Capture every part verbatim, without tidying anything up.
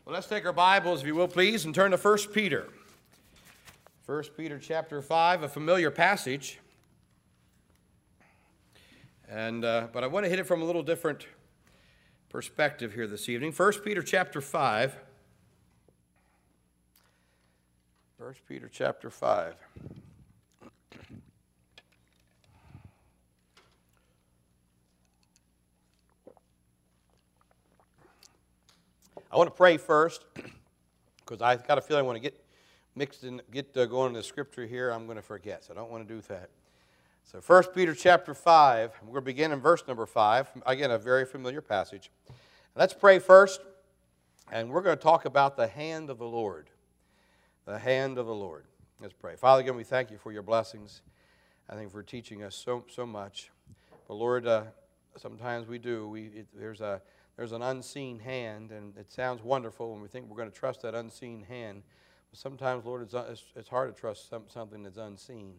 Well, let's take our Bibles, if you will, please, and turn to First Peter. First Peter chapter five, a familiar passage. And uh, but I want to hit it from a little different perspective here this evening. First Peter chapter five. First Peter chapter five. I want to pray first, because I've got a feeling when I get mixed in, get uh, going into the scripture here, I'm going to forget, so I don't want to do that. So First Peter chapter five, we're going to begin in verse number five. Again, a very familiar passage. Let's pray first, and we're going to talk about the hand of the Lord. The hand of the Lord. Let's pray. Father, again, we thank you for your blessings. I think for teaching us so so much. But Lord, uh, sometimes we do. We it, there's a There's an unseen hand, and it sounds wonderful when we think we're going to trust that unseen hand. But sometimes, Lord, it's, it's, it's hard to trust some, something that's unseen.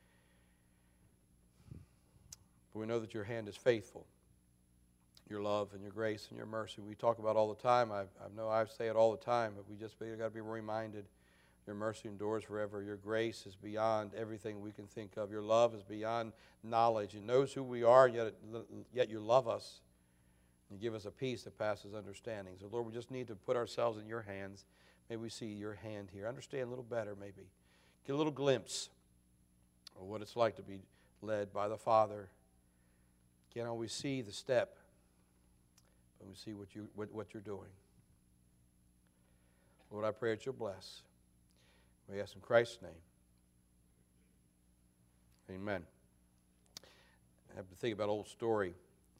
But we know that your hand is faithful. Your love and your grace and your mercy. We talk about all the time. I, I know I say it all the time, but we just got to be reminded. Your mercy endures forever. Your grace is beyond everything we can think of. Your love is beyond knowledge. It knows who we are, yet, yet you love us. You give us a peace that passes understanding. So, Lord, we just need to put ourselves in your hands. May we see your hand here. Understand a little better, maybe. Get a little glimpse of what it's like to be led by the Father. Can't always see the step, but we see what, you, what, what you're doing. Lord, I pray that you'll bless. We ask in Christ's name. Amen. I have to think about an old story.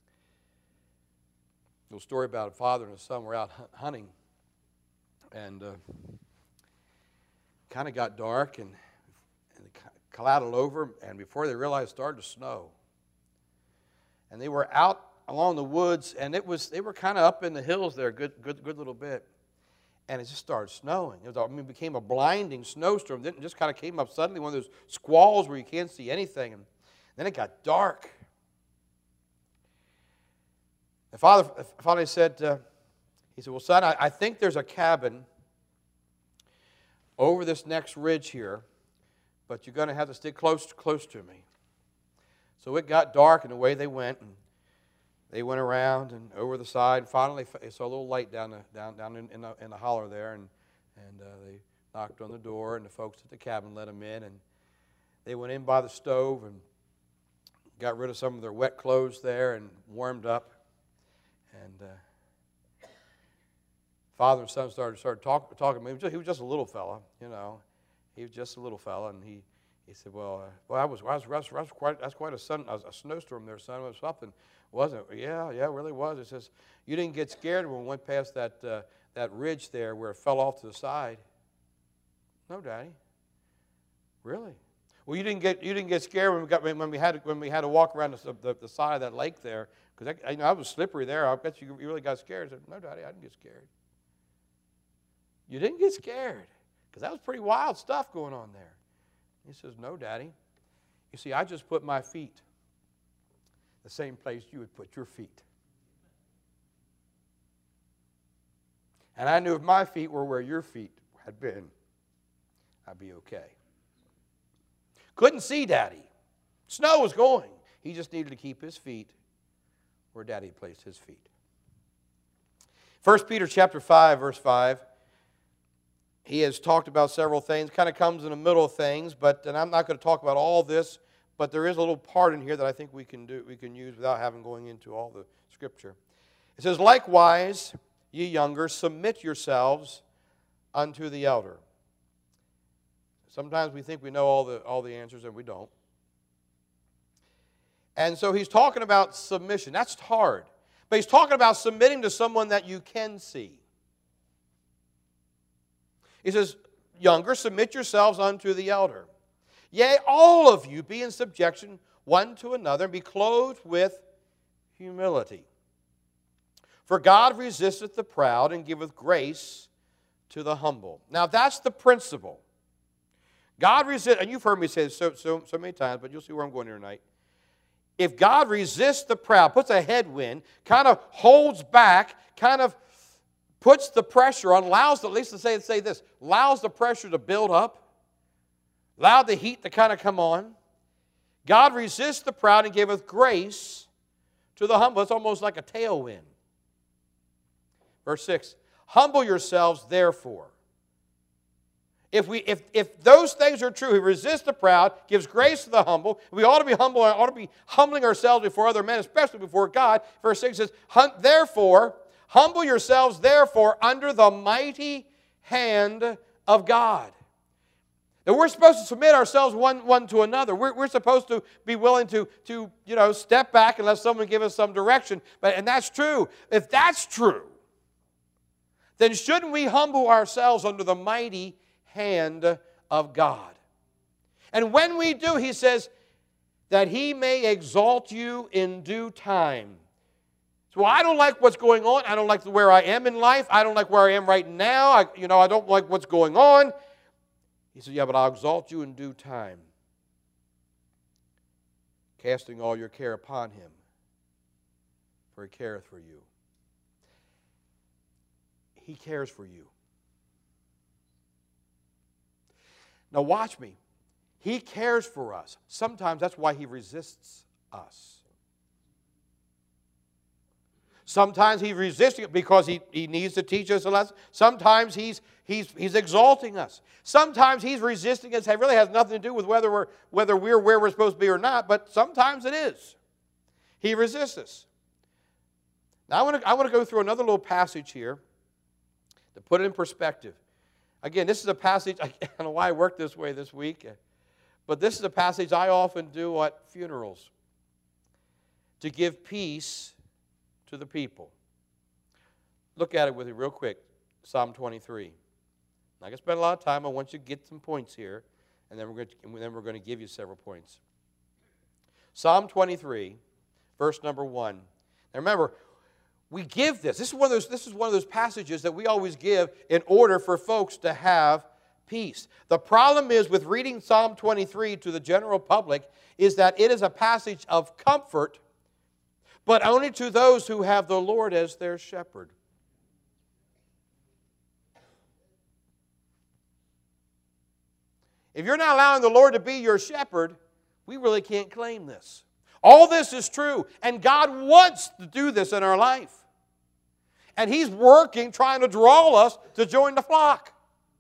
A little story about a father and a son were out hunting, and uh, kind of got dark, and, and it clouded over, and before they realized, it started to snow. And they were out along the woods, and it was they were kind of up in the hills there, a good, good, good little bit, and it just started snowing. It was, I mean, it became a blinding snowstorm. Then it just kind of came up suddenly, one of those squalls where you can't see anything, and then it got dark. The father, father said, uh, he said, well, son, I, I think there's a cabin over this next ridge here, but you're going to have to stick close, close to me. So it got dark, and away they went, and they went around and over the side. And finally, they saw a little light down the, down, down in, in, the, in the holler there, and, and uh, they knocked on the door, and the folks at the cabin let them in, and they went in by the stove and got rid of some of their wet clothes there and warmed up. And uh, father and son started started talk, talking to me. He was just a little fella, you know. He was just a little fella, and he, he said, "Well, uh, well, I was, I was, I was, I was quite, that's quite a, sun, a snowstorm there, son. It was something, wasn't it? Yeah, yeah, it really was." He says, "You didn't get scared when we went past that uh, that ridge there where it fell off to the side." "No, Daddy." "Really?" "Well, you didn't get you didn't get scared when we got when we had to, when we had to walk around the, the, the side of that lake there, because I, I, you know, I was slippery there. I bet you you really got scared." I said, "No, Daddy, I didn't get scared." "You didn't get scared, because that was pretty wild stuff going on there." He says, "No, Daddy. You see, I just put my feet the same place you would put your feet, and I knew if my feet were where your feet had been, I'd be okay." Couldn't see Daddy. Snow was going. He just needed to keep his feet where Daddy placed his feet. First Peter chapter five, verse five. He has talked about several things. Kind of comes in the middle of things, but and I'm not going to talk about all this, but there is a little part in here that I think we can do, we can use without having going into all the scripture. It says, "Likewise, ye younger, submit yourselves unto the elder." Sometimes we think we know all the, all the answers, and we don't. And so he's talking about submission. That's hard. But he's talking about submitting to someone that you can see. He says, "Younger, submit yourselves unto the elder. Yea, all of you be in subjection one to another, and be clothed with humility. For God resisteth the proud, and giveth grace to the humble." Now that's the principle. God resists, and you've heard me say this so, so, so many times, but you'll see where I'm going here tonight. If God resists the proud, puts a headwind, kind of holds back, kind of puts the pressure on, allows, at least to say, say this, allows the pressure to build up, allowed the heat to kind of come on. God resists the proud and giveth grace to the humble. It's almost like a tailwind. Verse six, humble yourselves, therefore. If, we, if, if those things are true, He resists the proud, gives grace to the humble, we ought to be humble, ought to be humbling ourselves before other men, especially before God. Verse six says, therefore, humble yourselves, therefore, under the mighty hand of God. Now, we're supposed to submit ourselves one, one to another. We're, we're supposed to be willing to, to you know, step back and let someone give us some direction. But, and that's true. If that's true, then shouldn't we humble ourselves under the mighty hand of God? And when we do, He says, that He may exalt you in due time. So I don't like what's going on. I don't like where I am in life. I don't like where I am right now. I, you know, I don't like what's going on. He said, yeah, but I'll exalt you in due time. Casting all your care upon Him, for He careth for you. He cares for you. Now watch me. He cares for us. Sometimes that's why He resists us. Sometimes He's resisting it because he, he needs to teach us a lesson. Sometimes he's, he's, he's exalting us. Sometimes He's resisting us. It really has nothing to do with whether we're, whether we're where we're supposed to be or not, but sometimes it is. He resists us. Now I want to, I want to go through another little passage here to put it in perspective. Again, this is a passage, I don't know why I worked this way this week, but this is a passage I often do at funerals to give peace to the people. Look at it with me real quick. Psalm twenty-three. I'm not going to spend a lot of time. I want you to get some points here, and then we're going to, and then we're going to give you several points. Psalm twenty-three, verse number one. Now remember, we give this. This is one of those, this is one of those passages that we always give in order for folks to have peace. The problem is with reading Psalm twenty-three to the general public is that it is a passage of comfort, but only to those who have the Lord as their shepherd. If you're not allowing the Lord to be your shepherd, we really can't claim this. All this is true, and God wants to do this in our life. And He's working, trying to draw us to join the flock.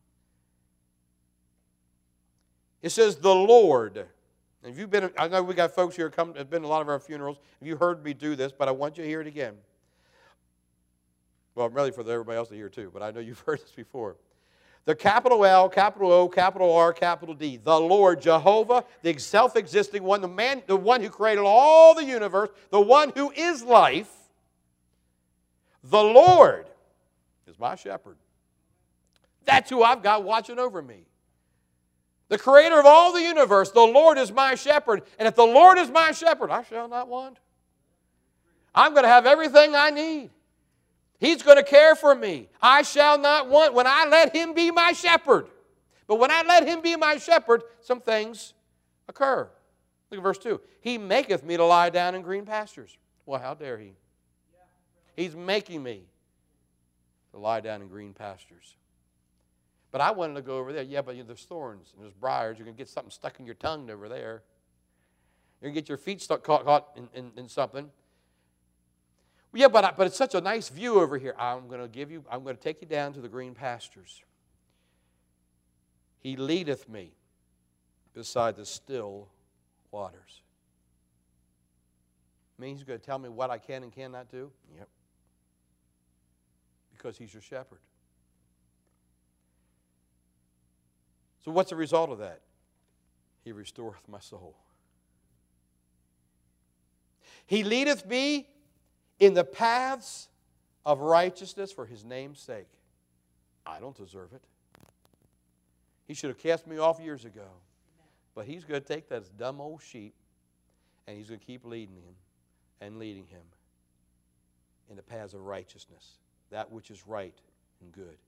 It says, the Lord. And if you've been, I know we got folks here who come, have been to a lot of our funerals. If you heard me do this, but I want you to hear it again. Well, really for everybody else to hear too, but I know you've heard this before. The capital L, capital O, capital R, capital D. The Lord, Jehovah, the self-existing one, the man, the one who created all the universe, the one who is life. The Lord is my shepherd. That's who I've got watching over me. The creator of all the universe, the Lord is my shepherd. And if the Lord is my shepherd, I shall not want. I'm going to have everything I need. He's going to care for me. I shall not want when I let Him be my shepherd. But when I let Him be my shepherd, some things occur. Look at verse two. He maketh me to lie down in green pastures. Well, how dare He? He's making me to lie down in green pastures. But I wanted to go over there. Yeah, but there's thorns and there's briars. You're going to get something stuck in your tongue over there. You're going to get your feet stuck, caught, caught in, in, in something. Well, yeah, but, I, but it's such a nice view over here. I'm going to give you, I'm going to take you down to the green pastures. He leadeth me beside the still waters. Means He's going to tell me what I can and cannot do? Yep. Because He's your shepherd. So what's the result of that? He restoreth my soul. He leadeth me in the paths of righteousness for His name's sake. I don't deserve it. He should have cast me off years ago. But He's going to take that dumb old sheep and He's going to keep leading him and leading him in the paths of righteousness, that which is right and good.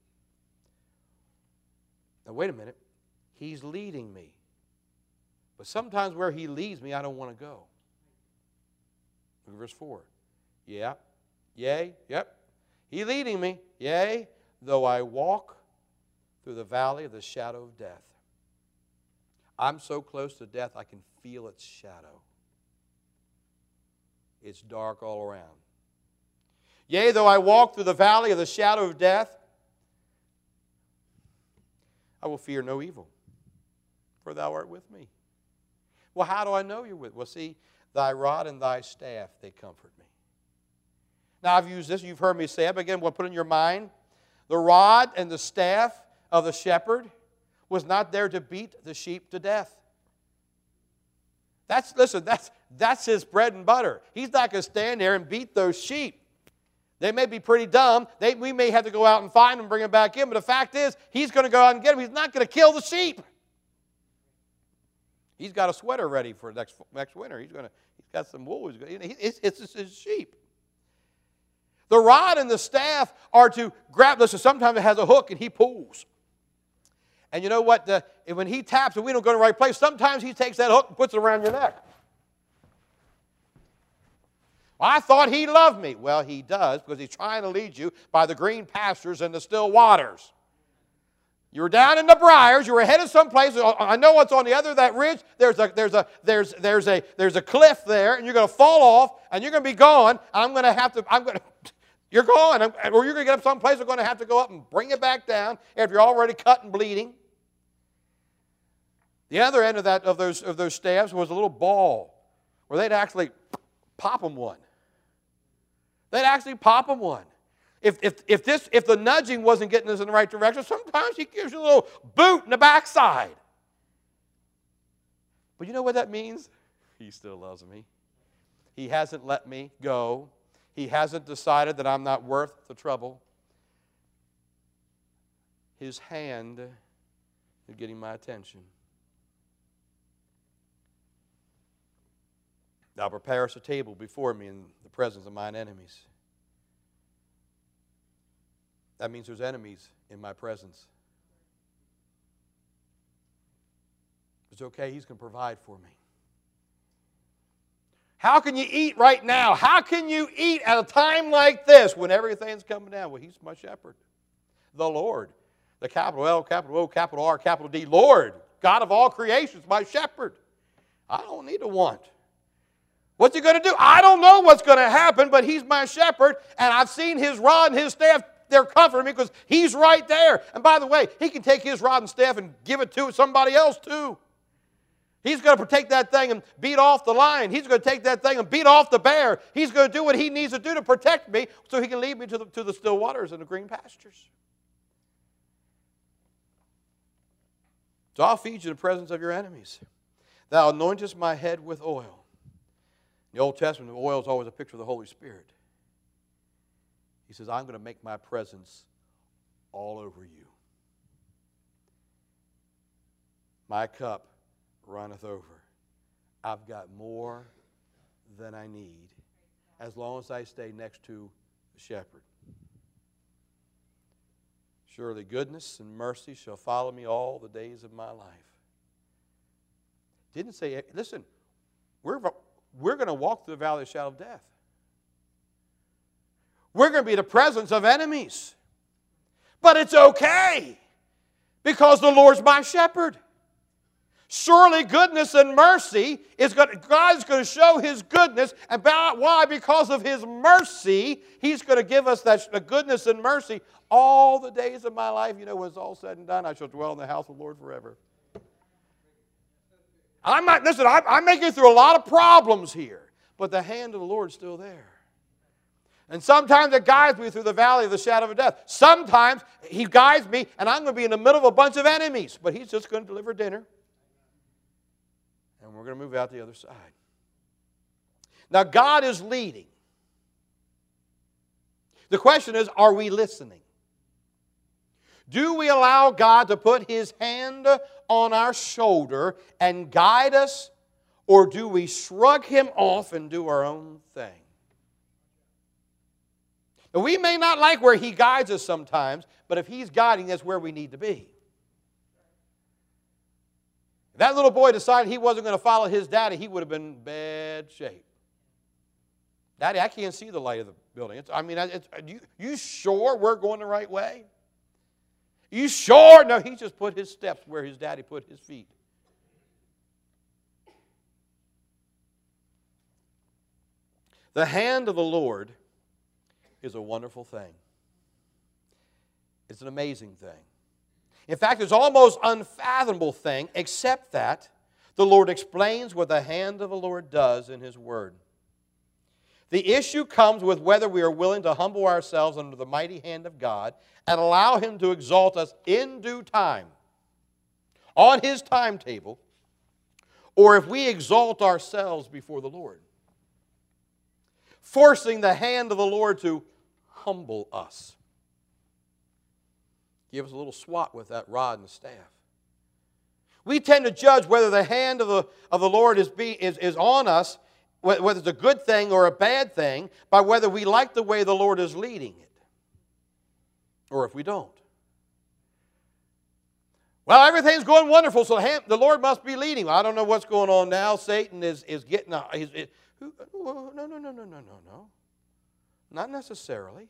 Now wait a minute. He's leading me. But sometimes where He leads me, I don't want to go. Look at verse four. Yeah. Yea. Yep. He's leading me. Yea, though I walk through the valley of the shadow of death. I'm so close to death I can feel its shadow. It's dark all around. Yea, though I walk through the valley of the shadow of death, I will fear no evil, for thou art with me. Well, how do I know you're with me? Well, see, thy rod and thy staff, they comfort me. Now, I've used this. You've heard me say it, but again, we'll put it in your mind. The rod and the staff of the shepherd was not there to beat the sheep to death. That's, listen, that's, that's his bread and butter. He's not going to stand there and beat those sheep. They may be pretty dumb. They, we may have to go out and find them and bring them back in, but the fact is, he's going to go out and get them. He's not going to kill the sheep. He's got a sweater ready for next, next winter. He's, gonna, he's got some wool. He's gonna, it's, it's, it's his sheep. The rod and the staff are to grab. Listen, sometimes it has a hook and he pulls. And you know what? The, when he taps and we don't go to the right place, sometimes he takes that hook and puts it around your neck. Well, I thought he loved me. Well, he does, because he's trying to lead you by the green pastures and the still waters. You were down in the briars. You were headed someplace. I know what's on the other of that ridge. There's a, there's a, there's, there's a, there's a cliff there, and you're going to fall off, and you're going to be gone. I'm going to have to, I'm going to, you're gone, or you're going to get up someplace. We're going to have to go up and bring it back down if you're already cut and bleeding. The other end of that of those of those staves was a little ball where they'd actually pop them one. They'd actually pop them one. If, if, if, this, if the nudging wasn't getting us in the right direction, sometimes he gives you a little boot in the backside. But you know what that means? He still loves me. He hasn't let me go. He hasn't decided that I'm not worth the trouble. His hand is getting my attention. Thou preparest a table before me in the presence of mine enemies. That means there's enemies in my presence. It's okay, he's going to provide for me. How can you eat right now? How can you eat at a time like this when everything's coming down? Well, he's my shepherd. The Lord. The capital L, capital O, capital R, capital D. Lord, God of all creation, my shepherd. I don't need to want. What's he going to do? I don't know what's going to happen, but he's my shepherd, and I've seen his rod and his staff. They're comforting me because he's right there. And by the way, he can take his rod and staff and give it to somebody else too. He's going to take that thing and beat off the lion. He's going to take that thing and beat off the bear. He's going to do what he needs to do to protect me so he can lead me to the, to the still waters and the green pastures. So I'll feed you in the presence of your enemies. Thou anointest my head with oil. In the Old Testament, oil is always a picture of the Holy Spirit. He says, I'm going to make my presence all over you. My cup runneth over. I've got more than I need as long as I stay next to the shepherd. Surely goodness and mercy shall follow me all the days of my life. Didn't say, listen, we're, we're going to walk through the valley of the shadow of death. We're going to be in the presence of enemies. But it's okay because the Lord's my shepherd. Surely goodness and mercy is going to, God's going to show his goodness. And why? Because of his mercy, he's going to give us that the goodness and mercy all the days of my life. You know, when it's all said and done, I shall dwell in the house of the Lord forever. I'm not, listen, I'm, I'm making through a lot of problems here, but the hand of the Lord is still there. And sometimes it guides me through the valley of the shadow of death. Sometimes he guides me, and I'm going to be in the middle of a bunch of enemies, but he's just going to deliver dinner. And we're going to move out the other side. Now, God is leading. The question is, are we listening? Do we allow God to put his hand on our shoulder and guide us, or do we shrug him off and do our own thing? Now, we may not like where he guides us sometimes, but if he's guiding us where we need to be. If that little boy decided he wasn't going to follow his daddy, he would have been in bad shape. Daddy, I can't see the light of the building. It's, I mean, it's, you, you sure we're going the right way? You sure? No, he just put his steps where his daddy put his feet. The hand of the Lord is a wonderful thing. It's an amazing thing. In fact, it's almost unfathomable thing, except that the Lord explains what the hand of the Lord does in His Word. The issue comes with whether we are willing to humble ourselves under the mighty hand of God and allow Him to exalt us in due time, on His timetable, or if we exalt ourselves before the Lord, forcing the hand of the Lord to humble us. Give us a little swat with that rod and staff. We tend to judge whether the hand of the, of the Lord is, be, is, is on us, whether it's a good thing or a bad thing, by whether we like the way the Lord is leading it, or if we don't. Well, everything's going wonderful, so the, hand, the Lord must be leading. Well, I don't know what's going on now. Satan is, is getting... A, is, is, no, no, no, no, no, no, no. Not necessarily.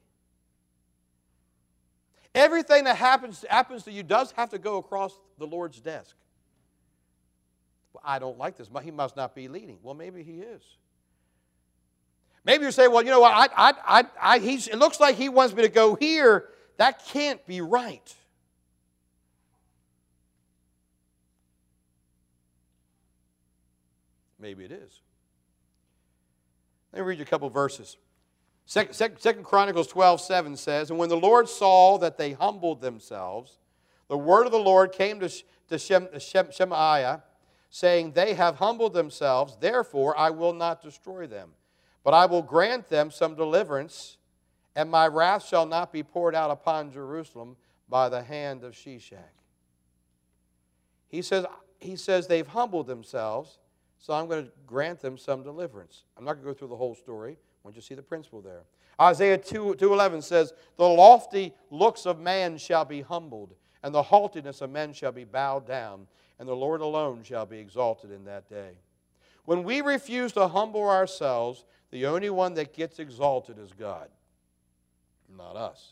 Everything that happens, happens to you does have to go across the Lord's desk. Well, I don't like this. He must not be leading. Well, maybe He is. Maybe you say, well, you know what, I, I, I, I, he's, it looks like He wants me to go here. That can't be right. Maybe it is. Let me read you a couple verses. Second, Second Chronicles twelve seven says, and when the Lord saw that they humbled themselves, the word of the Lord came to, to Shem, Shem, Shemaiah, saying, they have humbled themselves, therefore I will not destroy them, but I will grant them some deliverance, and my wrath shall not be poured out upon Jerusalem by the hand of Shishak. He says, he says they've humbled themselves, so I'm going to grant them some deliverance. I'm not going to go through the whole story. I want you to see the principle there. Isaiah two eleven says, the lofty looks of man shall be humbled, and the haughtiness of men shall be bowed down, and the Lord alone shall be exalted in that day. When we refuse to humble ourselves, the only one that gets exalted is God, not us.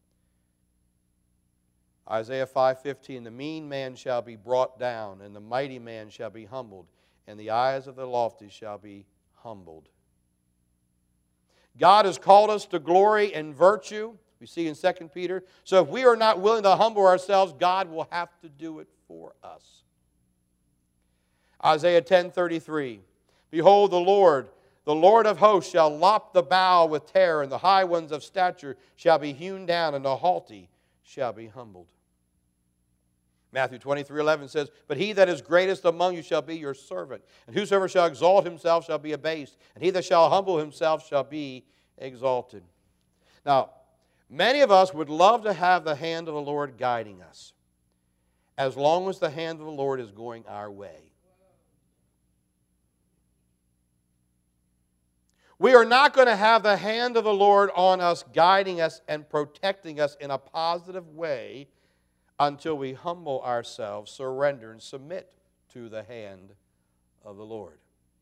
Isaiah five fifteen, the mean man shall be brought down, and the mighty man shall be humbled, and the eyes of the lofty shall be humbled. God has called us to glory and virtue, we see in Second Peter. So if we are not willing to humble ourselves, God will have to do it for us. Isaiah ten thirty-three, behold, the Lord, the Lord of hosts shall lop the bough with terror, and the high ones of stature shall be hewn down, and the haughty shall be humbled. Matthew twenty-three eleven says, but he that is greatest among you shall be your servant, and whosoever shall exalt himself shall be abased, and he that shall humble himself shall be exalted. Now, many of us would love to have the hand of the Lord guiding us, as long as the hand of the Lord is going our way. We are not going to have the hand of the Lord on us, guiding us and protecting us in a positive way until we humble ourselves, surrender, and submit to the hand of the Lord.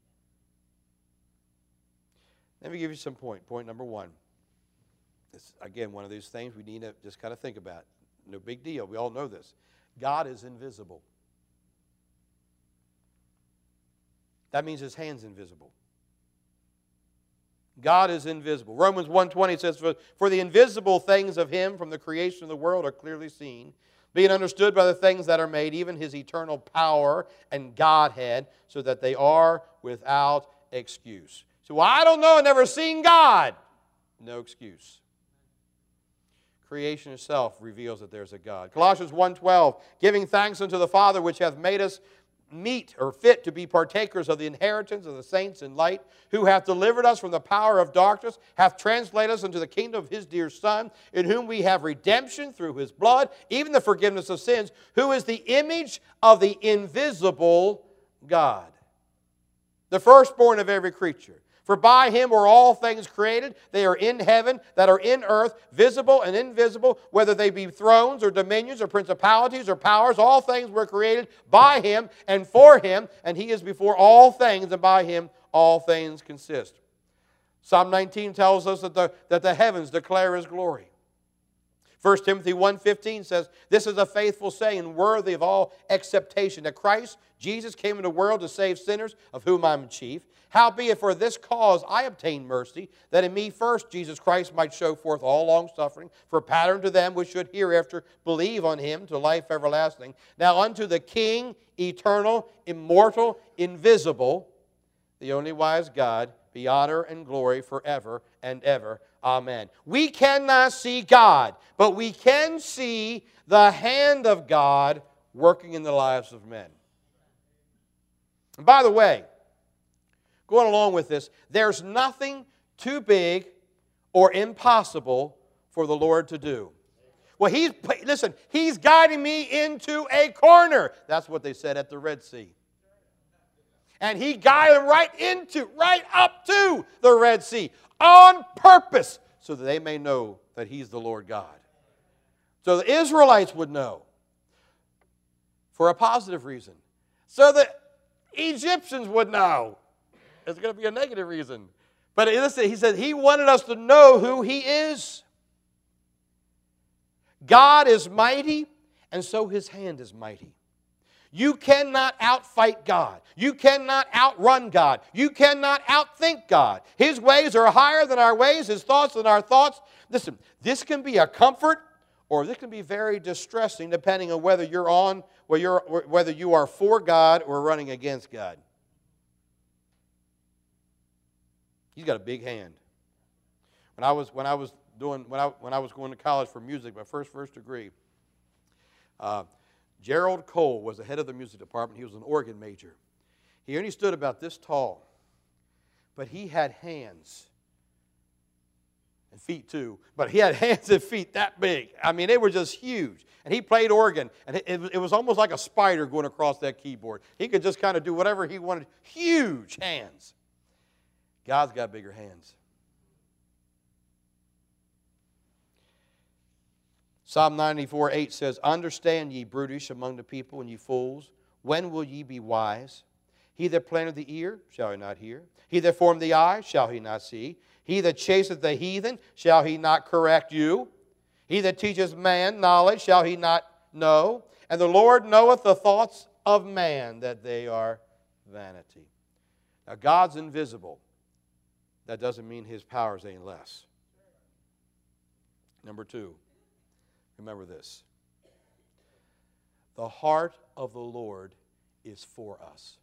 Let me give you some point. Point number one. It's, again, one of these things we need to just kind of think about. No big deal. We all know this. God is invisible. That means His hand's invisible. God is invisible. Romans one twenty says, for, for the invisible things of Him from the creation of the world are clearly seen, being understood by the things that are made, even His eternal power and Godhead, so that they are without excuse. So, well, I don't know, I've never seen God. No excuse. Creation itself reveals that there's a God. Colossians one twelve, giving thanks unto the Father which hath made us meet or fit to be partakers of the inheritance of the saints in light, who hath delivered us from the power of darkness, hath translated us into the kingdom of His dear Son, in whom we have redemption through His blood, even the forgiveness of sins, who is the image of the invisible God, the firstborn of every creature. For by Him were all things created. They are in heaven, that are in earth, visible and invisible, whether they be thrones or dominions or principalities or powers. All things were created by Him and for Him, and He is before all things, and by Him all things consist. Psalm nineteen tells us that the, that the heavens declare His glory. First Timothy one fifteen says, this is a faithful saying, worthy of all acceptation, that Christ Jesus came into the world to save sinners, of whom I am chief. Howbeit for this cause I obtained mercy, that in me first Jesus Christ might show forth all longsuffering, for a pattern to them which should hereafter believe on Him to life everlasting. Now unto the King, eternal, immortal, invisible, the only wise God, be honor and glory forever and ever. Amen. We cannot see God, but we can see the hand of God working in the lives of men. And by the way, going along with this, there's nothing too big or impossible for the Lord to do. Well, He's, listen, He's guiding me into a corner. That's what they said at the Red Sea. And He guided them right into, right up to the Red Sea on purpose so that they may know that He's the Lord God. So the Israelites would know for a positive reason. So the Egyptians would know. It's going to be a negative reason. But listen, He said He wanted us to know who He is. God is mighty, and so His hand is mighty. You cannot outfight God. You cannot outrun God. You cannot outthink God. His ways are higher than our ways, His thoughts than our thoughts. Listen, this can be a comfort or this can be very distressing depending on whether you're on, whether, you're, whether you are for God or running against God. He's got a big hand. When I was, when I was, doing, when I, when I was going to college for music, my first, first degree, uh, Gerald Cole was the head of the music department. He was an organ major. He only stood about this tall, but he had hands and feet too. But he had hands and feet that big. I mean, they were just huge. And he played organ, and it, it was almost like a spider going across that keyboard. He could just kind of do whatever he wanted. Huge hands. God's got bigger hands. Psalm ninety-four eight says, understand ye, brutish among the people, and ye fools, when will ye be wise? He that planted the ear, shall he not hear? He that formed the eye, shall he not see? He that chaseth the heathen, shall he not correct you? He that teacheth man knowledge, shall he not know? And the Lord knoweth the thoughts of man, that they are vanity. Now, God's invisible. That doesn't mean His powers ain't less. Number two. Remember this. The heart of the Lord is for us.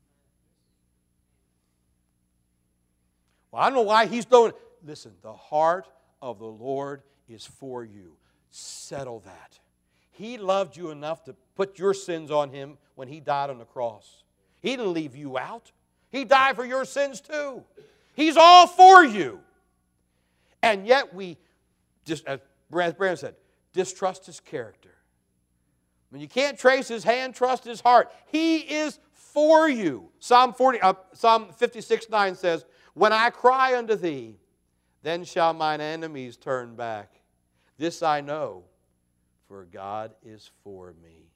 Well, I don't know why He's doing it. Listen, the heart of the Lord is for you. Settle that. He loved you enough to put your sins on Him when He died on the cross. He didn't leave you out. He died for your sins too. He's all for you. And yet we, just as Brandon said, distrust His character. When you can't trace His hand, trust His heart. He is for you. Psalm forty, uh, Psalm fifty-six nine says, when I cry unto Thee, then shall mine enemies turn back. This I know, for God is for me.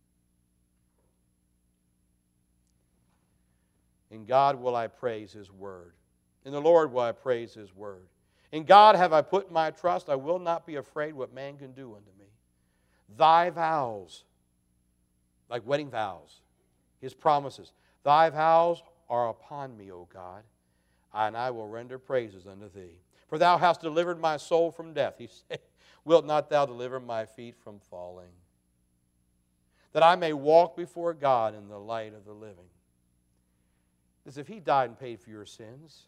In God will I praise His word. In the Lord will I praise His word. In God have I put my trust. I will not be afraid what man can do unto me. Thy vows, like wedding vows, His promises. Thy vows are upon me, O God, and I will render praises unto Thee. For Thou hast delivered my soul from death. He said, wilt not Thou deliver my feet from falling? That I may walk before God in the light of the living. As if He died and paid for your sins,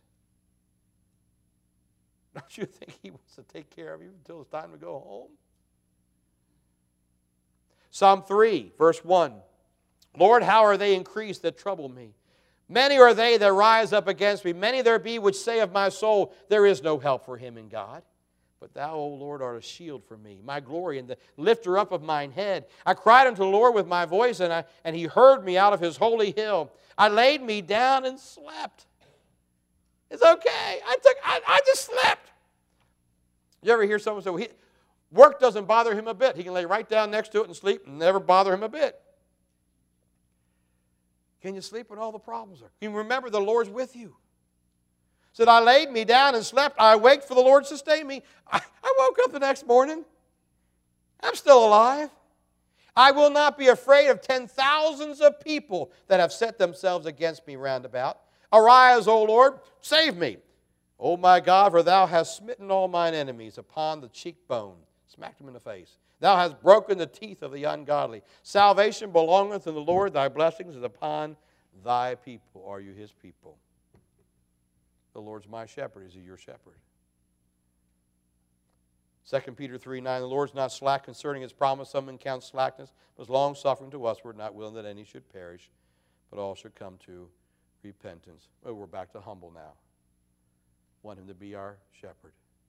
don't you think He wants to take care of you until it's time to go home? Psalm three, verse one. Lord, how are they increased that trouble me? Many are they that rise up against me. Many there be which say of my soul, there is no help for him in God. But Thou, O Lord, art a shield for me, my glory, and the lifter up of mine head. I cried unto the Lord with my voice, and, I, and He heard me out of His holy hill. I laid me down and slept. It's okay. I took. I, I just slept. You ever hear someone say, well, he, work doesn't bother him a bit. He can lay right down next to it and sleep and never bother him a bit. Can you sleep when all the problems are? Can you remember the Lord's with you? Said, I laid me down and slept. I awaked, for the Lord sustained me. I, I woke up the next morning. I'm still alive. I will not be afraid of ten thousands of people that have set themselves against me round about. Arise, O Lord, save me. O my God, for thou hast smitten all mine enemies upon the cheekbone. Smacked them in the face. Thou hast broken the teeth of the ungodly. Salvation belongeth to the Lord. Thy blessings is upon thy people. Are you his people? The Lord's my shepherd. Is he your shepherd? Second Peter three nine, the Lord's not slack concerning his promise. Some men count slackness, but is long-suffering to us. We're not willing that any should perish, but all should come to repentance. Oh, we're back to humble now. Want him to be our shepherd.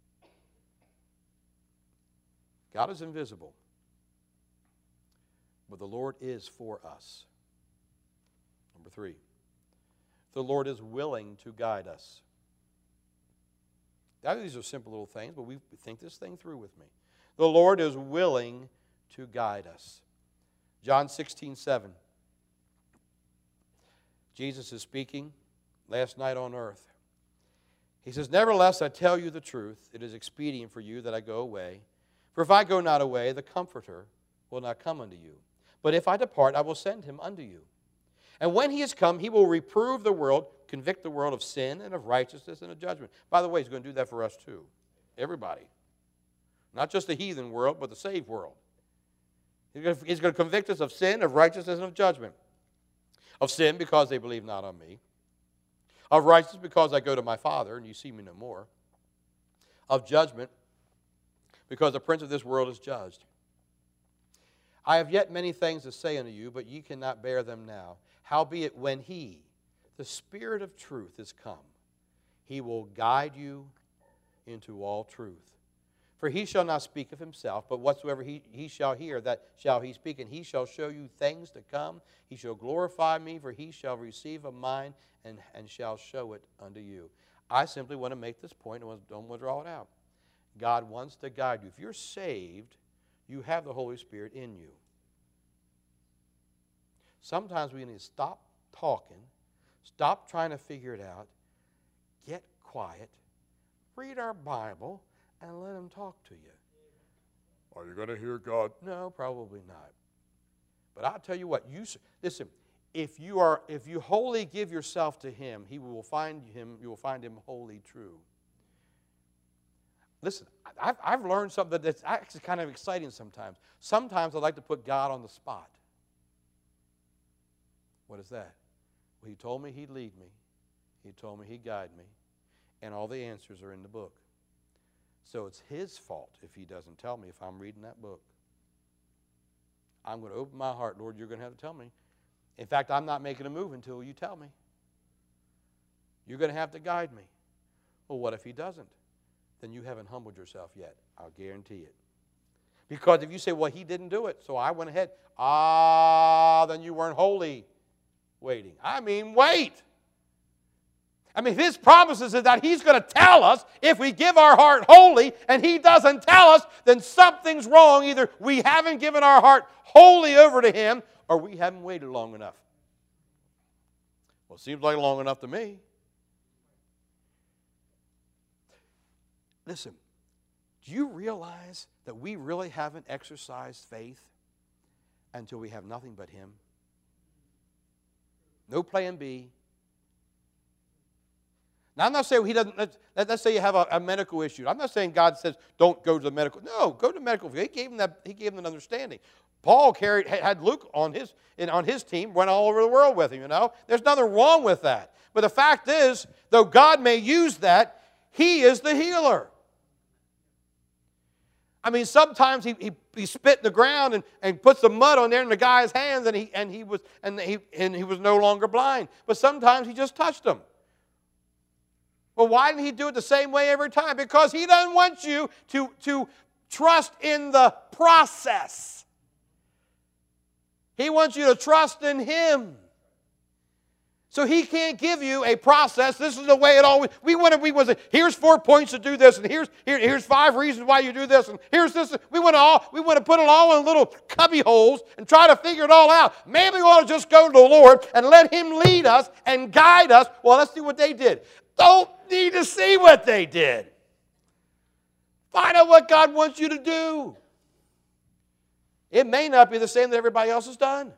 God is invisible, but the Lord is for us. Number three, the Lord is willing to guide us. Now, these are simple little things, but we think this thing through with me. The Lord is willing to guide us. John sixteen seven. Jesus is speaking last night on earth. He says, nevertheless, I tell you the truth. It is expedient for you that I go away. For if I go not away, the Comforter will not come unto you. But if I depart, I will send him unto you. And when he is come, he will reprove the world, convict the world of sin and of righteousness and of judgment. By the way, he's going to do that for us too. Everybody. Not just the heathen world, but the saved world. He's going to, he's going to convict us of sin, of righteousness, and of judgment. Of sin, because they believe not on me. Of righteousness, because I go to my Father, and you see me no more. Of judgment, because the prince of this world is judged. I have yet many things to say unto you, but ye cannot bear them now. Howbeit, when he, the Spirit of truth, is come, he will guide you into all truth. For he shall not speak of himself, but whatsoever he, he shall hear, that shall he speak, and he shall show you things to come. He shall glorify me, for he shall receive of mine, and, and shall show it unto you. I simply want to make this point, and don't want to draw it out. God wants to guide you. If you're saved, you have the Holy Spirit in you. Sometimes we need to stop talking, stop trying to figure it out, get quiet, read our Bible, and let him talk to you. Are you going to hear God? No, probably not. But I'll tell you what, you listen, if you are if you wholly give yourself to him, he will find him, you will find him wholly true. Listen, I've, I've learned something that's actually kind of exciting sometimes. Sometimes I like to put God on the spot. What is that? Well, he told me he'd lead me. He told me he'd guide me. And all the answers are in the book. So it's his fault if he doesn't tell me if I'm reading that book. I'm going to open my heart. Lord, you're going to have to tell me. In fact, I'm not making a move until you tell me. You're going to have to guide me. Well, what if he doesn't? Then you haven't humbled yourself yet. I'll guarantee it. Because if you say, well, he didn't do it, so I went ahead. Ah, then you weren't holy waiting. I mean, wait. I mean, his promises is that he's going to tell us if we give our heart wholly, and he doesn't tell us, then something's wrong. Either we haven't given our heart wholly over to him, or we haven't waited long enough. Well, it seems like long enough to me. Listen, do you realize that we really haven't exercised faith until we have nothing but him? No plan B. Now, I'm not saying he doesn't, let's, let's say you have a, a medical issue. I'm not saying God says, don't go to the medical. No, go to the medical. He gave him that, he gave him an understanding. Paul carried, had Luke on his, on his team, went all over the world with him, you know. There's nothing wrong with that. But the fact is, though God may use that, he is the healer. I mean, sometimes he, he, he spit in the ground and, and put some mud on there in the guy's hands, and he, and, he was, and, he, and he was no longer blind. But sometimes he just touched him. Well, why didn't he do it the same way every time? Because he doesn't want you to, to trust in the process. He wants you to trust in him. So he can't give you a process. This is the way it always. We want to. We want to. Here's four points to do this, and here's here, here's five reasons why you do this, and here's this. We want to all. We want to put it all in little cubby holes and try to figure it all out. Maybe we ought to just go to the Lord and let him lead us and guide us. Well, let's see what they did. Don't need to see what they did. Find out what God wants you to do. It may not be the same that everybody else has done.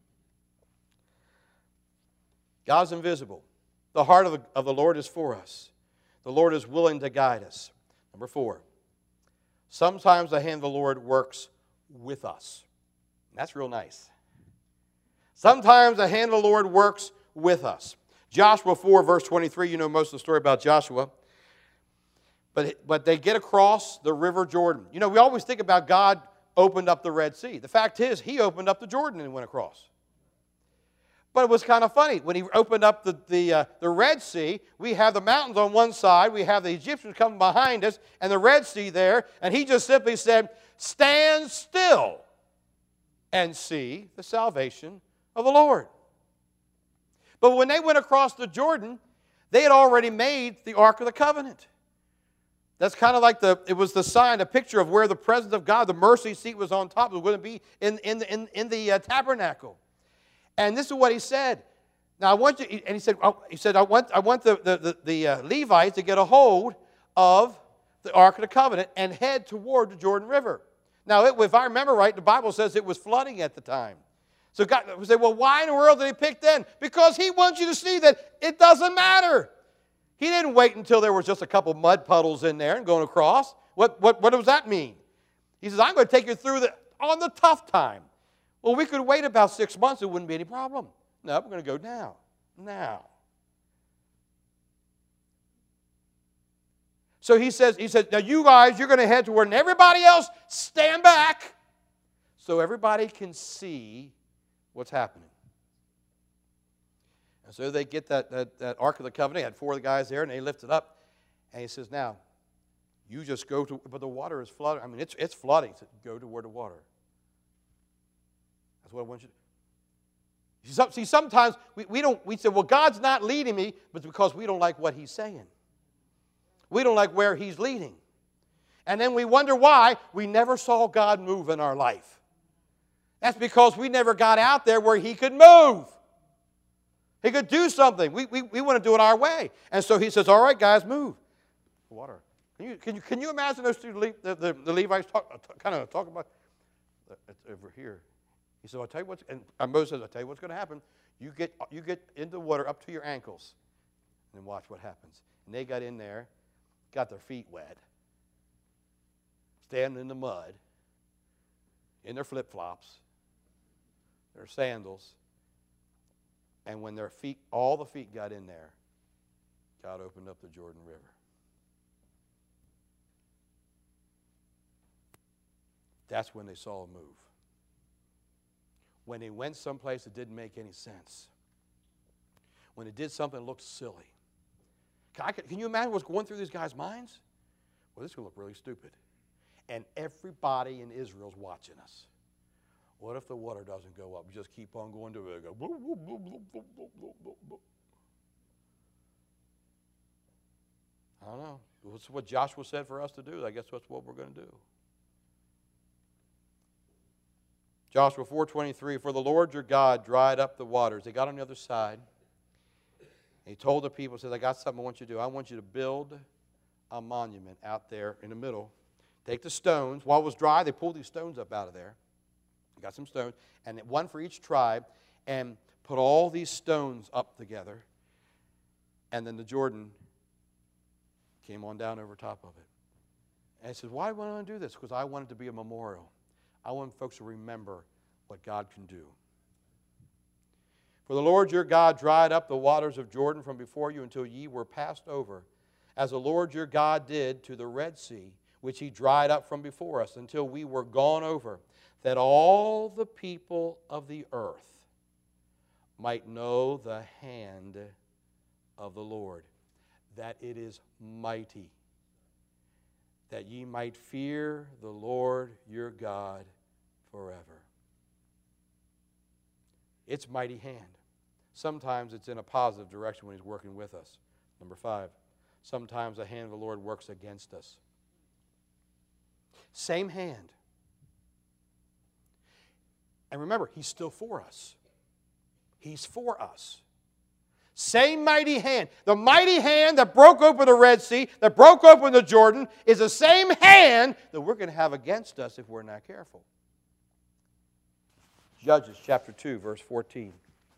God's invisible. The heart of the, of the Lord is for us. The Lord is willing to guide us. Number four, sometimes the hand of the Lord works with us. That's real nice. Sometimes the hand of the Lord works with us. Joshua four, verse twenty-three, you know most of the story about Joshua. But, but they get across the river Jordan. You know, we always think about God opened up the Red Sea. The fact is, he opened up the Jordan and went across. But it was kind of funny. When he opened up the, the, uh, the Red Sea, we have the mountains on one side, we have the Egyptians coming behind us, and the Red Sea there, and he just simply said, stand still and see the salvation of the Lord. But when they went across the Jordan, they had already made the Ark of the Covenant. That's kind of like the, it was the sign, a picture of where the presence of God, the mercy seat was on top. It was going to be in, in, in, in the uh, tabernacle. And this is what he said. Now I want you, and he said, he said, I want, I want the, the, the, the uh, Levites to get a hold of the Ark of the Covenant and head toward the Jordan River. Now, it, if I remember right, the Bible says it was flooding at the time. So God would say, well, why in the world did he pick then? Because he wants you to see that it doesn't matter. He didn't wait until there was just a couple mud puddles in there and going across. What, what, what does that mean? He says, I'm going to take you through the, on the tough time. Well, we could wait about six months. It wouldn't be any problem. No, we're going to go now. Now. So he says, he says, now you guys, you're going to head toward, and everybody else, stand back so everybody can see what's happening. And so they get that, that, that Ark of the Covenant. They had four of the guys there, and they lift it up. And he says, now, you just go to, but the water is flooding. I mean, it's, it's flooding. He said, go toward the water. That's what I want you to do. See, sometimes we, we don't, we say, well, God's not leading me, but it's because we don't like what he's saying. We don't like where he's leading. And then we wonder why we never saw God move in our life. That's because we never got out there where he could move. He could do something. We, we, we want to do it our way. And so he says, all right, guys, move. Water. Can you, can you, can you imagine those two, Le, the, the, the Levites talk, kind of talk about, it's over here. He said, I'll tell you what's, and Moses says, I'll tell you what's going to happen. You get, you get into the water up to your ankles, and then watch what happens. And they got in there, got their feet wet, standing in the mud, in their flip-flops, their sandals. And when their feet, all the feet got in there, God opened up the Jordan River. That's when they saw a move. When they went someplace that didn't make any sense. When it did something that looked silly. Can, I, can you imagine what's going through these guys' minds? Well, this is going to look really stupid. And everybody in Israel's watching us. What if the water doesn't go up? We just keep on going to it. Go, boop, boop, boop, boop, boop, boop, boop, boop. I don't know. That's what Joshua said for us to do. I guess that's what we're going to do. Joshua four twenty-three, for the Lord your God dried up the waters. They got on the other side. He told the people, says, I got something I want you to do. I want you to build a monument out there in the middle. Take the stones. While it was dry, they pulled these stones up out of there. Got some stones, and one for each tribe, and put all these stones up together. And then the Jordan came on down over top of it. And he said, why do I want to do this? Because I want it to be a memorial. I want folks to remember what God can do. For the Lord your God dried up the waters of Jordan from before you until ye were passed over, as the Lord your God did to the Red Sea, which he dried up from before us until we were gone over, that all the people of the earth might know the hand of the Lord, that it is mighty, that ye might fear the Lord your God forever. It's mighty hand. Sometimes it's in a positive direction when he's working with us. Number five, sometimes the hand of the Lord works against us. Same hand. And remember, he's still for us. He's for us. Same mighty hand. The mighty hand that broke open the Red Sea, that broke open the Jordan, is the same hand that we're going to have against us if we're not careful. Judges chapter two, verse fourteen.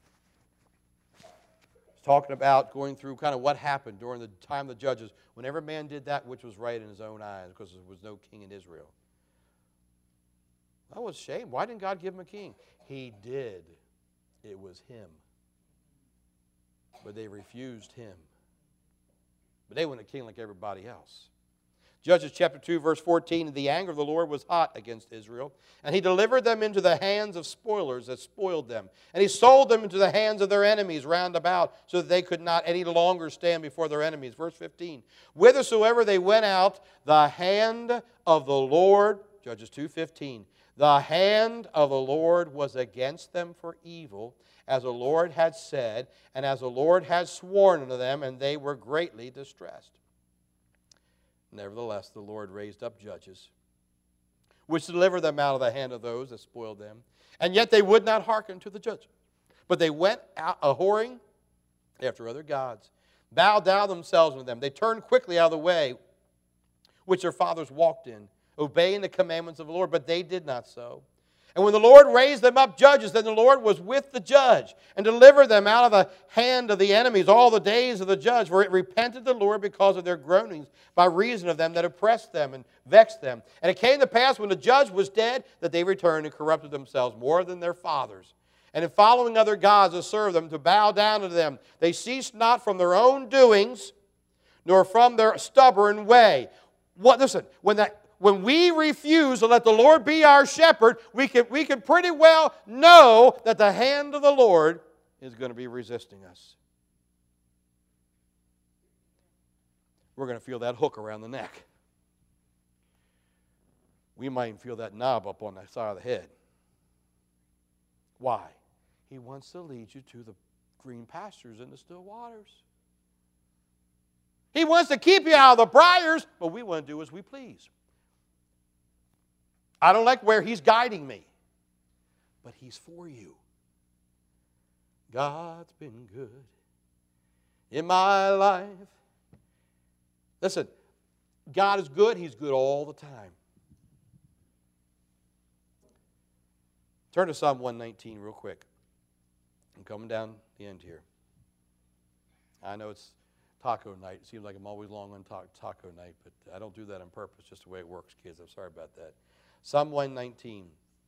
It's talking about going through kind of what happened during the time of the judges when every man did that which was right in his own eyes because there was no king in Israel. That was a shame. Why didn't God give him a king? He did. It was him. But they refused him. But they wanted a king like everybody else. Judges chapter two, verse fourteen, and the anger of the Lord was hot against Israel, and he delivered them into the hands of spoilers that spoiled them. And he sold them into the hands of their enemies round about, so that they could not any longer stand before their enemies. Verse fifteen, whithersoever they went out, the hand of the Lord, Judges two fifteen, the hand of the Lord was against them for evil, as the Lord had said, and as the Lord had sworn unto them, and they were greatly distressed. Nevertheless, the Lord raised up judges, which delivered them out of the hand of those that spoiled them. And yet they would not hearken to the judge. But they went out a-whoring after other gods, bowed down themselves with them. They turned quickly out of the way which their fathers walked in, obeying the commandments of the Lord, but they did not so. And when the Lord raised them up judges, then the Lord was with the judge and delivered them out of the hand of the enemies all the days of the judge. For it repented the Lord because of their groanings by reason of them that oppressed them and vexed them. And it came to pass when the judge was dead that they returned and corrupted themselves more than their fathers. And in following other gods to serve them, to bow down to them, they ceased not from their own doings, nor from their stubborn way. What? Listen, when that... When we refuse to let the Lord be our shepherd, we can, we can pretty well know that the hand of the Lord is going to be resisting us. We're going to feel that hook around the neck. We might even feel that knob up on the side of the head. Why? He wants to lead you to the green pastures and the still waters. He wants to keep you out of the briars, but we want to do as we please. I don't like where he's guiding me, but he's for you. God's been good in my life. Listen, God is good. He's good all the time. Turn to Psalm one nineteen real quick. I'm coming down the end here. I know it's taco night. It seems like I'm always long on taco night, but I don't do that on purpose, just the way it works, kids. I'm sorry about that. Psalm one nineteen.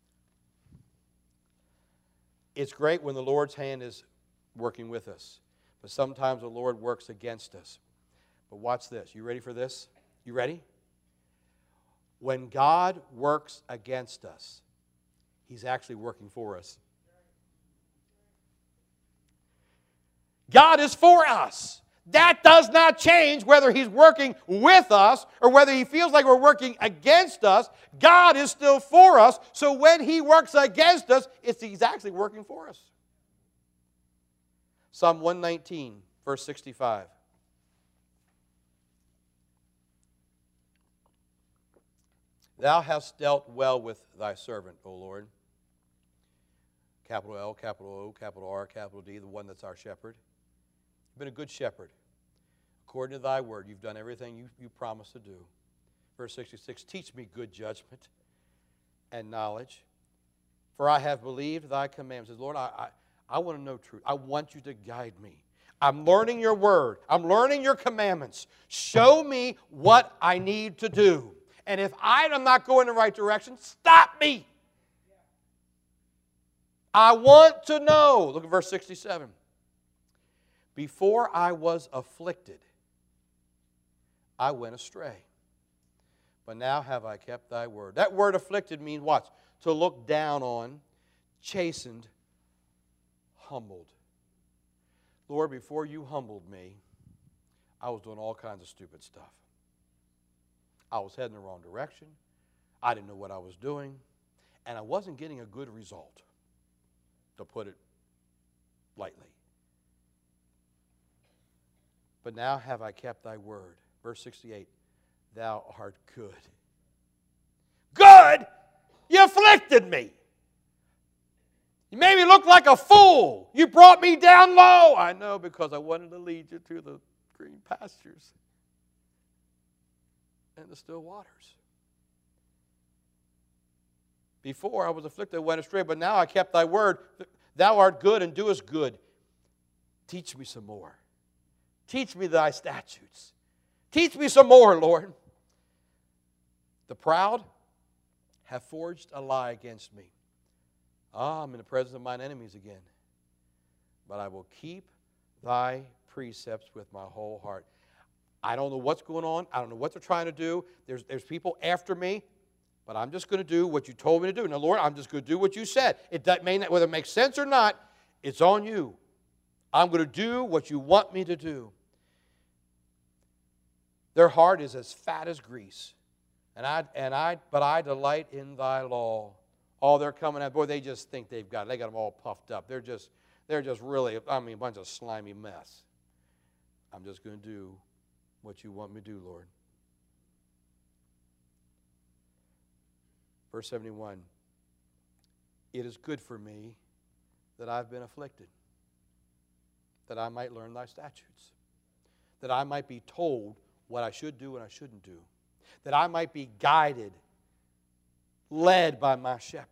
It's great when the Lord's hand is working with us, but sometimes the Lord works against us. But watch this. You ready for this? You ready? When God works against us, He's actually working for us. God is for us. That does not change whether He's working with us or whether He feels like we're working against us. God is still for us. So when He works against us, it's He's actually working for us. Psalm one nineteen, verse sixty-five. Thou hast dealt well with thy servant, O Lord. Capital L, capital O, capital R, capital D, the one that's our shepherd. You've been a good shepherd. According to thy word, you've done everything you, you promised to do. Verse sixty-six, teach me good judgment and knowledge, for I have believed thy commandments. Says, Lord, I, I, I want to know truth. I want you to guide me. I'm learning your word. I'm learning your commandments. Show me what I need to do. And if I am not going the right direction, stop me. I want to know. Look at verse sixty-seven. Before I was afflicted, I went astray. But now have I kept thy word. That word afflicted means what? To look down on, chastened, humbled. Lord, before you humbled me, I was doing all kinds of stupid stuff. I was heading the wrong direction. I didn't know what I was doing. And I wasn't getting a good result, to put it lightly. But now have I kept thy word. Verse sixty-eight, thou art good. Good? You afflicted me. You made me look like a fool. You brought me down low. I know, because I wanted to lead you to the green pastures and the still waters. Before I was afflicted, I went astray, but now I kept thy word. Thou art good and doest good. Teach me some more. Teach me thy statutes. Teach me some more, Lord. The proud have forged a lie against me. Ah, I'm in the presence of mine enemies again. But I will keep thy precepts with my whole heart. I don't know what's going on. I don't know what they're trying to do. There's, there's people after me. But I'm just going to do what you told me to do. Now, Lord, I'm just going to do what you said. It may not, whether it makes sense or not, it's on you. I'm going to do what you want me to do. Their heart is as fat as grease. And I, and I, but I delight in thy law. Oh, they're coming out. Boy, they just think they've got it. They got them all puffed up. They're just, they're just really, I mean, a bunch of slimy mess. I'm just going to do what you want me to do, Lord. Verse seventy-one, it is good for me that I've been afflicted, that I might learn thy statutes, that I might be told what I should do and I shouldn't do, that I might be guided, led by my shepherd.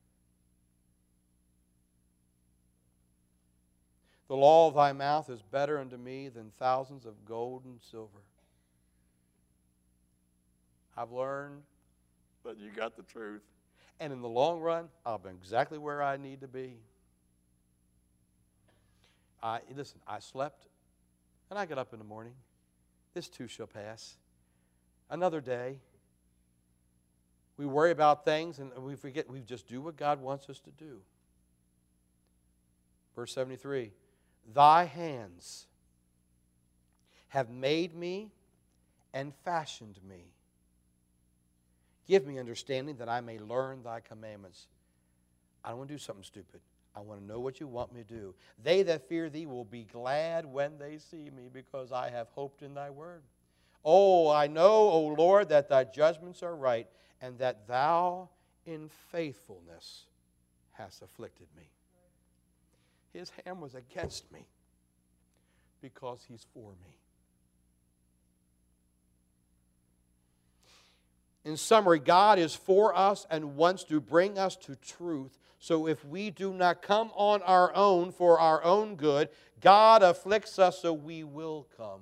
The law of thy mouth is better unto me than thousands of gold and silver. I've learned that you got the truth. And in the long run, I'll be exactly where I need to be. I, listen, I slept, and I get up in the morning. This too shall pass. Another day. We worry about things, and we forget we just do what God wants us to do. Verse seventy-three, thy hands have made me and fashioned me. Give me understanding that I may learn thy commandments. I don't want to do something stupid. I want to know what you want me to do. They that fear thee will be glad when they see me, because I have hoped in thy word. Oh, I know, O Lord, that thy judgments are right, and that thou in faithfulness hast afflicted me. His hand was against me because he's for me. In summary, God is for us and wants to bring us to truth. So if we do not come on our own for our own good, God afflicts us so we will come.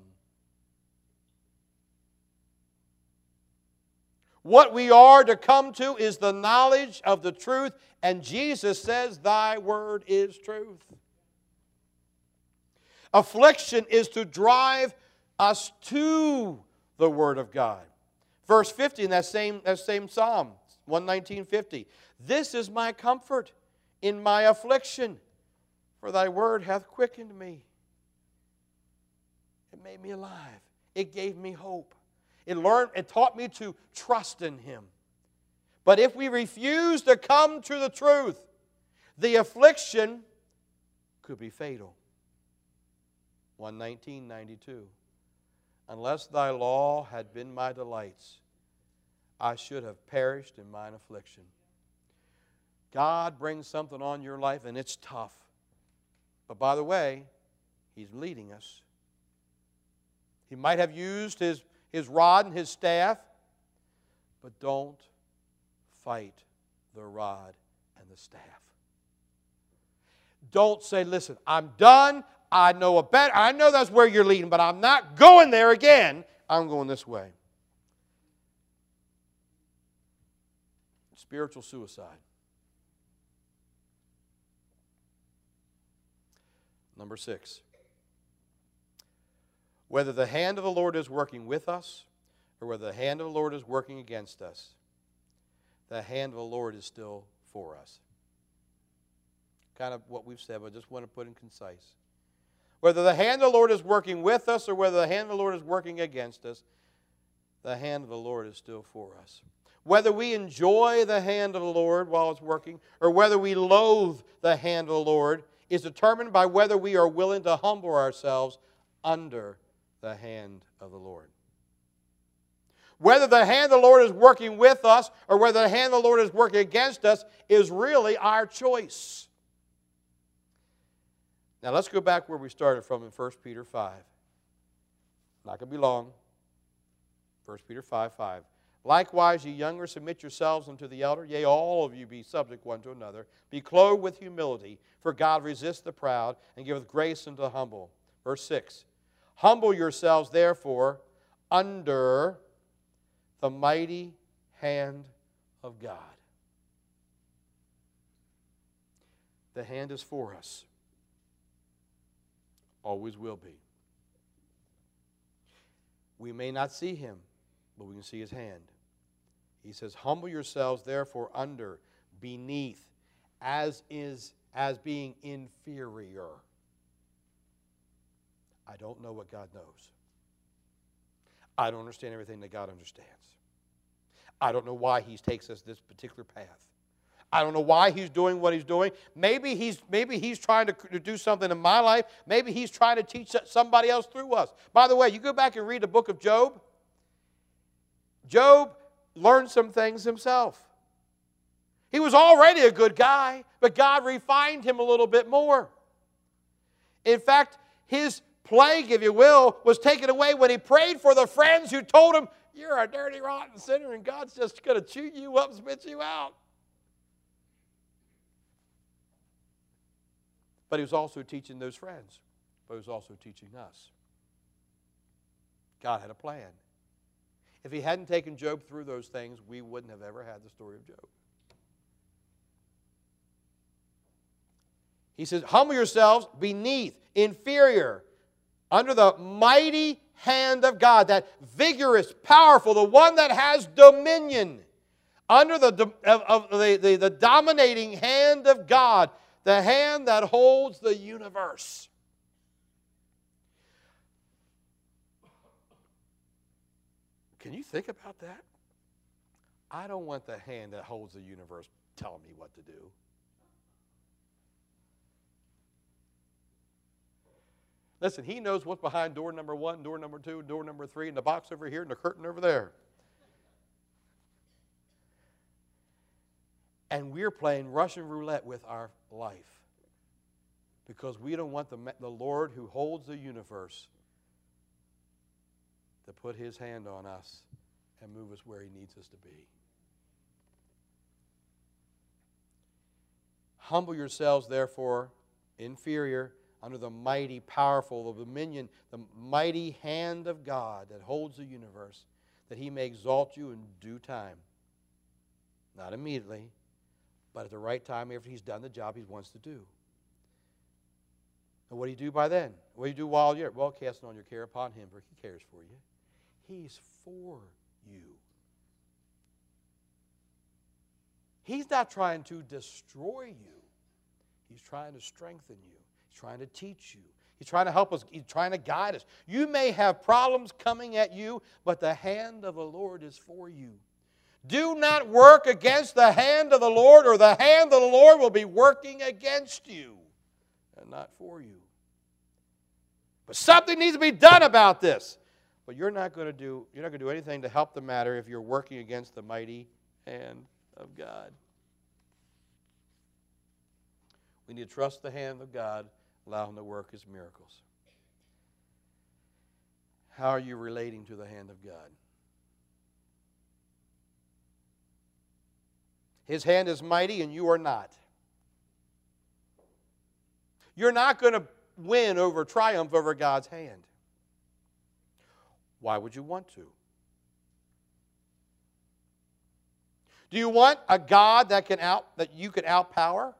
What we are to come to is the knowledge of the truth, and Jesus says, thy word is truth. Affliction is to drive us to the word of God. Verse fifty in that same, that same Psalm, one nineteen fifty. This is my comfort in my affliction, for thy word hath quickened me. It made me alive. It gave me hope. It learned, it taught me to trust in him. But if we refuse to come to the truth, the affliction could be fatal. one nineteen ninety-two. Unless thy law had been my delights, I should have perished in mine affliction. God brings something on your life and it's tough. But by the way, he's leading us. He might have used his, his rod and his staff, but don't fight the rod and the staff. Don't say, listen, I'm done. I know a better. I know that's where you're leading, but I'm not going there again. I'm going this way. Spiritual suicide. Number six. Whether the hand of the Lord is working with us or whether the hand of the Lord is working against us, the hand of the Lord is still for us. Kind of what we've said, but I just want to put in concise. Whether the hand of the Lord is working with us or whether the hand of the Lord is working against us, the hand of the Lord is still for us. Whether we enjoy the hand of the Lord while it's working or whether we loathe the hand of the Lord is determined by whether we are willing to humble ourselves under the hand of the Lord. Whether the hand of the Lord is working with us or whether the hand of the Lord is working against us is really our choice. Now let's go back where we started from in First Peter five. Not going to be long. First Peter five, five. Likewise, ye younger, submit yourselves unto the elder. Yea, all of you be subject one to another. Be clothed with humility, for God resists the proud, and giveth grace unto the humble. Verse six. Humble yourselves, therefore, under the mighty hand of God. The hand is for us. Always will be. We may not see him, but we can see his hand. He says, humble yourselves, therefore, under, beneath, as is, as being inferior. I don't know what God knows. I don't understand everything that God understands. I don't know why he takes us this particular path. I don't know why he's doing what he's doing. Maybe he's, maybe he's trying to, to do something in my life. Maybe he's trying to teach somebody else through us. By the way, you go back and read the book of Job. Job learned some things himself. He was already a good guy, but God refined him a little bit more. In fact, his plague, if you will, was taken away when he prayed for the friends who told him, you're a dirty, rotten sinner, and God's just going to chew you up and spit you out. But he was also teaching those friends. But he was also teaching us. God had a plan. If he hadn't taken Job through those things, we wouldn't have ever had the story of Job. He says, humble yourselves beneath, inferior, under the mighty hand of God, that vigorous, powerful, the one that has dominion, under the, of, of the, the, the dominating hand of God, the hand that holds the universe. Can you think about that? I don't want the hand that holds the universe telling me what to do. Listen, he knows what's behind door number one, door number two, door number three, and the box over here, and the curtain over there. And we're playing Russian roulette with our life because we don't want the, the Lord who holds the universe to put his hand on us and move us where he needs us to be. Humble yourselves, therefore, inferior, under the mighty, powerful, the dominion, the mighty hand of God that holds the universe, that he may exalt you in due time. Not immediately, but at the right time after he's done the job he wants to do. And what do you do by then? What do you do while you're? Well, casting on your care upon him, for he cares for you. He's for you. He's not trying to destroy you. He's trying to strengthen you. He's trying to teach you. He's trying to help us. He's trying to guide us. You may have problems coming at you, but the hand of the Lord is for you. Do not work against the hand of the Lord, or the hand of the Lord will be working against you and not for you. But something needs to be done about this. But you're not going to do, you're not going to do anything to help the matter if you're working against the mighty hand of God. We need to trust the hand of God, allow him to work his miracles. How are you relating to the hand of God? His hand is mighty and you are not. You're not going to win over, triumph over God's hand. Why would you want to? Do you want a God that can out that you can outpower?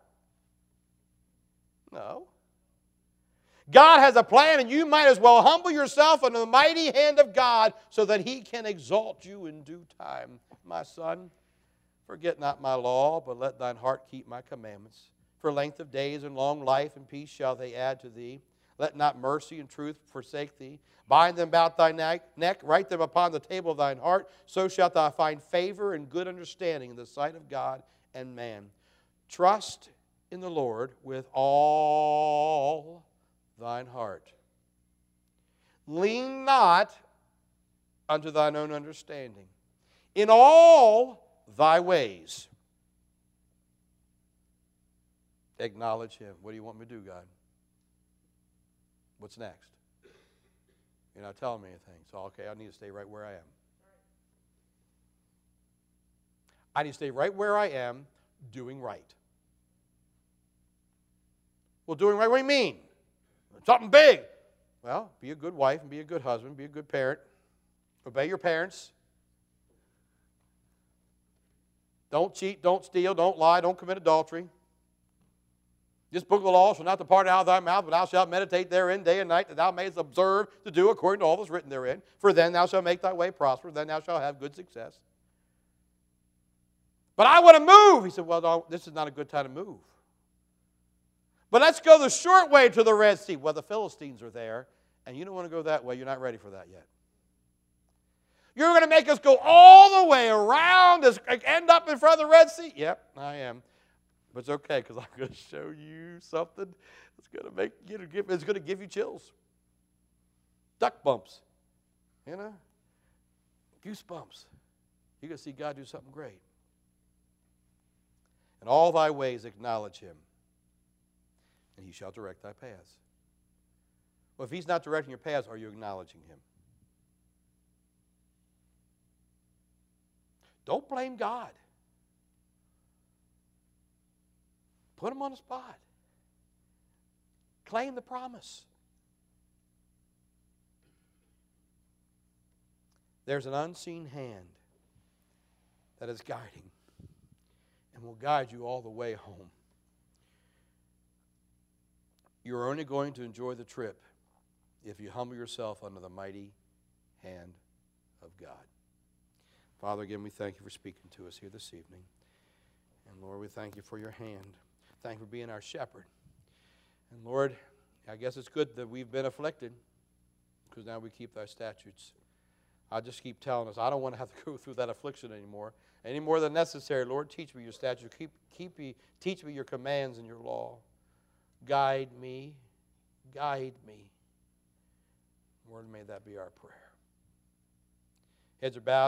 No. God has a plan, and you might as well humble yourself under the mighty hand of God so that he can exalt you in due time. My son, forget not my law, but let thine heart keep my commandments. For length of days and long life and peace shall they add to thee. Let not mercy and truth forsake thee. Bind them about thy neck, write them upon the table of thine heart. So shalt thou find favor and good understanding in the sight of God and man. Trust in the Lord with all thine heart. Lean not unto thine own understanding. In all thy ways acknowledge him. What do you want me to do, God? What's next? You're not telling me anything. So, okay, I need to stay right where I am. I need to stay right where I am, doing right. Well, doing right, what do you mean? Something big. Well, be a good wife and be a good husband, be a good parent. Obey your parents. Don't cheat, don't steal, don't lie, don't commit adultery. This book of the law shall not depart out of thy mouth, but thou shalt meditate therein day and night, that thou mayest observe to do according to all that's written therein. For then thou shalt make thy way prosperous, then thou shalt have good success. But I want to move. He said, well, no, this is not a good time to move. But let's go the short way to the Red Sea. Well, the Philistines are there, and you don't want to go that way. You're not ready for that yet. You're going to make us go all the way around, end up in front of the Red Sea? Yep, I am. But it's okay, because I'm going to show you something that's going to make you give. It's going to give you chills, duck bumps, you know, goosebumps. You're going to see God do something great. In all thy ways acknowledge him, and he shall direct thy paths. Well, if he's not directing your paths, are you acknowledging him? Don't blame God. Put him on the spot. Claim the promise. There's an unseen hand that is guiding and will guide you all the way home. You're only going to enjoy the trip if you humble yourself under the mighty hand of God. Father, again, we thank you for speaking to us here this evening. And Lord, we thank you for your hand. Thank you for being our shepherd. And Lord, I guess it's good that we've been afflicted, because now we keep thy statutes. I just keep telling us, I don't want to have to go through that affliction anymore. Any more than necessary. Lord, teach me your statutes. Keep, keep me, teach me your commands and your law. Guide me. Guide me. Lord, may that be our prayer. Heads are bowed.